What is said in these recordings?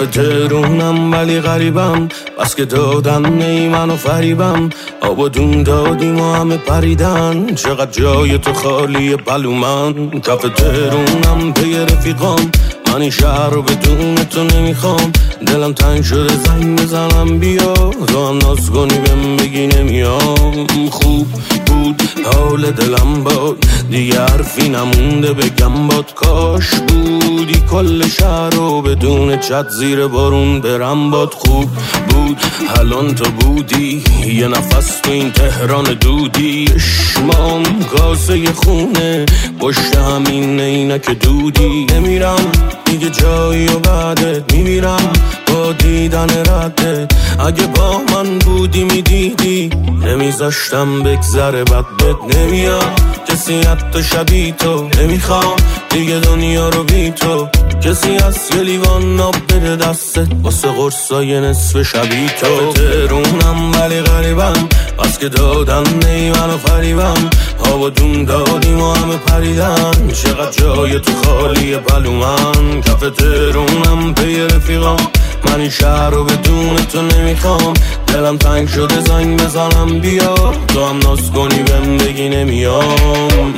کف تهرونم ولی غریبم، بس که دادن نی منو فریبم. آب و دون دادیم و همه پریدن، چقدر جای تو خالیه بلومن. کف تهرونم پی رفیقام، من این شهر رو بدون تو نمیخوام. دلم تنگ شده زنگ بزنم بیا، تو هم ناز کنی بهم بگی نمیام. خوب بود حال دلم باد، دیگه حرفی نمونده بگم باد. کاش بودی کل شهر رو بدون چت زیر بارون برم باد. خوب بود الان تو بودی، یه نفس تو این تهران دودی. شمام کاسه خونه پشت همین عینک دودی. نمیرم دیگه جایی و بعدت میمیرم با دیدن ردت. اگه با من بودی میدیدی نمیذاشتم بگذره بد بد. نمیاد کسی حتی شبیه تو، نمیخوام دیگه دنیا رو بی تو. کسی هست یه لیوان آب بده دستت واسه قرصای نصف شبیه تو. کف تهرونم ولی غریبم، بس که دادن نی منو فریبم. آب و دون دادیم و همه پریدن، چقدر جای تو خالیه بلومن. کف تهرونم پی رفیقام، من این شهر رو بدون تو نمیخوام. دلم تنگ شده زنگ بزنم بیا، تو هم ناز کنی بهم بگی نمیام.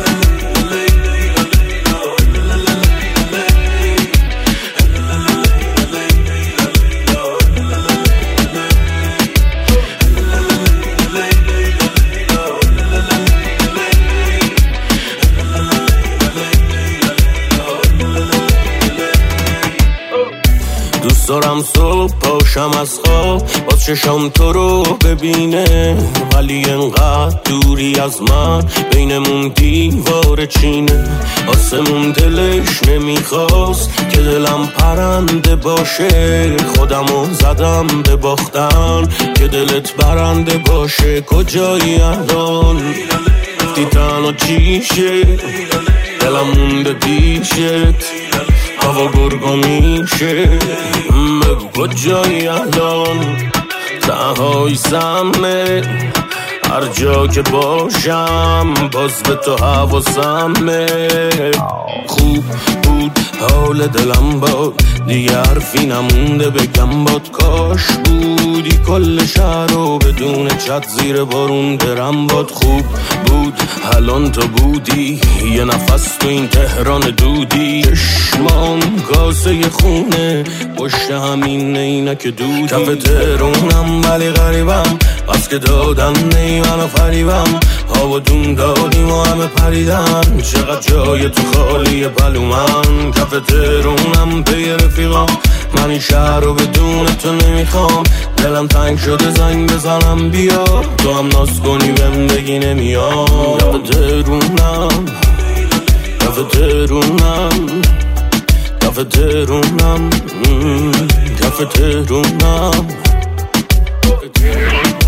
دوست دارم صبح پاشم از خواب باز چشم تو رو ببینه، ولی انقدر دوری از من بینمون دیوار چینه. آسمون دلش نمیخواست که دلم پرنده باشه، خودمو زدم به باختن که دلت برنده باشه. کجایی الان گفتی تنها چیشه، دلم مونده پیشت هوا گرگو میشه. بگو کجایی الان تنهایی سمه، هر جا که باشم باز به تو حواسمه. خوب بود حال دلم باد، دیگه حرفی نمونده بگم باد. کاش بودی کل شهر رو بدون چت زیر بارون برم باد. خوب بود الان تو بودی، یه نفس تو این تهران دودی. چشمام کاسه خونه پشت همین عینک دودی. کف تهرونم ولی غریبم، بس که دادن نی منو فریبم. آب و دون دادیم و همه پریدن، چقدر جای تو خالیه بلومن. کف تهرونم پی رفیقام، من این شهر رو بدون تو نمیخوام. دلم تنگ شده زنگ بزنم بیا، تو هم ناز کنی بهم بگی نمیام. کف تهرونم، کف تهرونم، کف تهرونم، کف تهرونم.